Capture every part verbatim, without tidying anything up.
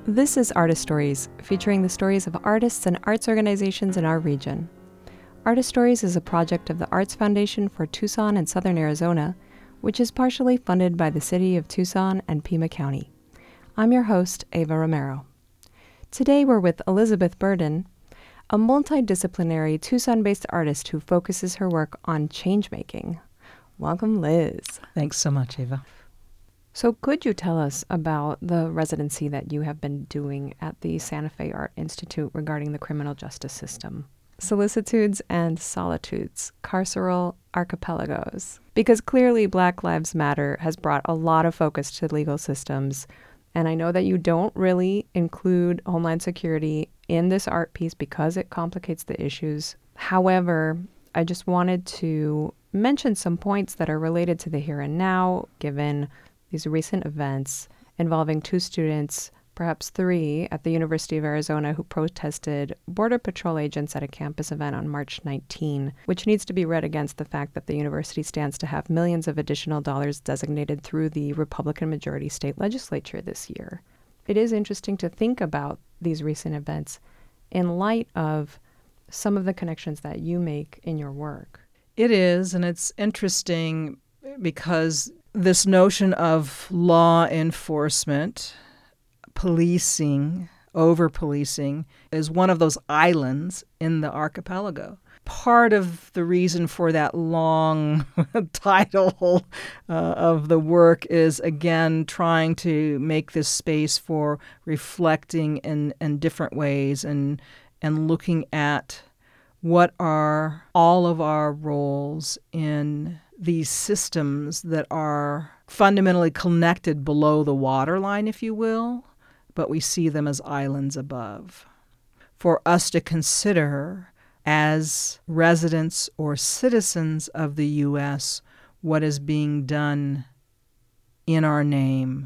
This is Artist Stories, featuring the stories of artists and arts organizations in our region. Artist Stories is a project of the Arts Foundation for Tucson and Southern Arizona, which is partially funded by the City of Tucson and Pima County. I'm your host, Ava Romero. Today we're with Elizabeth Burden, a multidisciplinary Tucson-based artist who focuses her work on change-making. Welcome, Liz. Thanks so much, Ava. So could you tell us about the residency that you have been doing at the Santa Fe Art Institute regarding the criminal justice system? Solicitudes and solitudes, carceral archipelagos. Because clearly Black Lives Matter has brought a lot of focus to legal systems, and I know that you don't really include Homeland Security in this art piece because it complicates the issues. However, I just wanted to mention some points that are related to the here and now, given these recent events involving two students, perhaps three, at the University of Arizona who protested Border Patrol agents at a campus event on March nineteenth, which needs to be read against the fact that the university stands to have millions of additional dollars designated through the Republican majority state legislature this year. It is interesting to think about these recent events in light of some of the connections that you make in your work. It is, and it's interesting because this notion of law enforcement, policing, over-policing, is one of those islands in the archipelago. Part of the reason for that long title uh, of the work is, again, trying to make this space for reflecting in, in different ways and and looking at what are all of our roles in these systems that are fundamentally connected below the waterline, if you will, but we see them as islands above. For us to consider as residents or citizens of the U S what is being done in our name,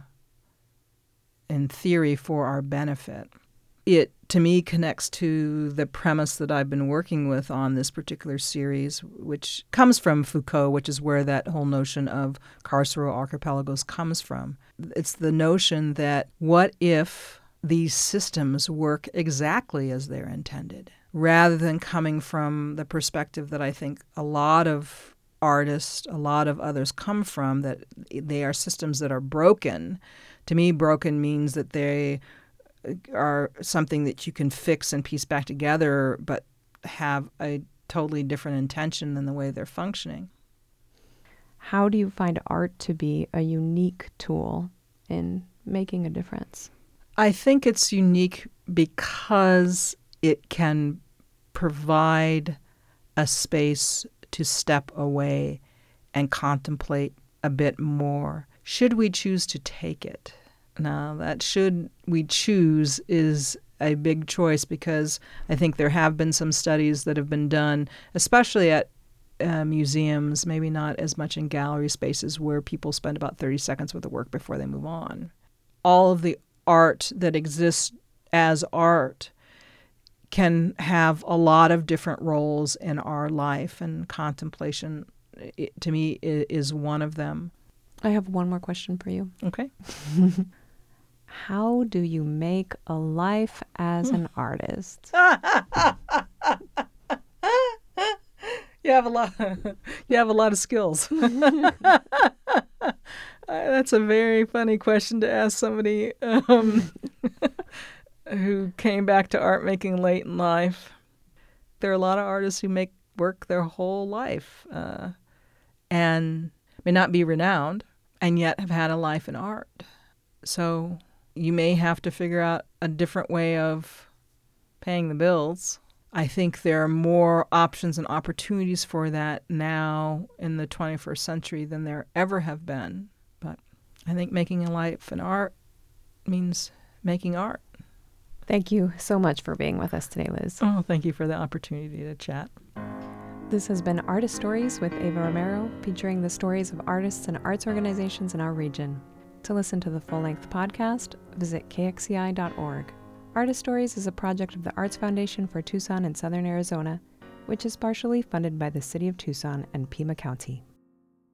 in theory, for our benefit. It, to me, connects to the premise that I've been working with on this particular series, which comes from Foucault, which is where that whole notion of carceral archipelagos comes from. It's the notion that what if these systems work exactly as they're intended, rather than coming from the perspective that I think a lot of artists, a lot of others come from, that they are systems that are broken. To me, broken means that they are something that you can fix and piece back together, but have a totally different intention than the way they're functioning. How do you find art to be a unique tool in making a difference? I think it's unique because it can provide a space to step away and contemplate a bit more, should we choose to take it. Now, that should we choose is a big choice, because I think there have been some studies that have been done, especially at uh, museums, maybe not as much in gallery spaces, where people spend about thirty seconds with the work before they move on. All of the art that exists as art can have a lot of different roles in our life, and contemplation, it, to me, is one of them. I have one more question for you. Okay. How do you make a life as an artist? You have a lot. You have a lot of skills. That's a very funny question to ask somebody um, who came back to art making late in life. There are a lot of artists who make work their whole life uh, and may not be renowned, and yet have had a life in art. So you may have to figure out a different way of paying the bills. I think there are more options and opportunities for that now in the twenty-first century than there ever have been. But I think making a life in art means making art. Thank you so much for being with us today, Liz. Oh, thank you for the opportunity to chat. This has been Artist Stories with Ava Romero, featuring the stories of artists and arts organizations in our region. To listen to the full-length podcast, visit K X C I dot org. Artist Stories is a project of the Arts Foundation for Tucson and Southern Arizona, which is partially funded by the City of Tucson and Pima County.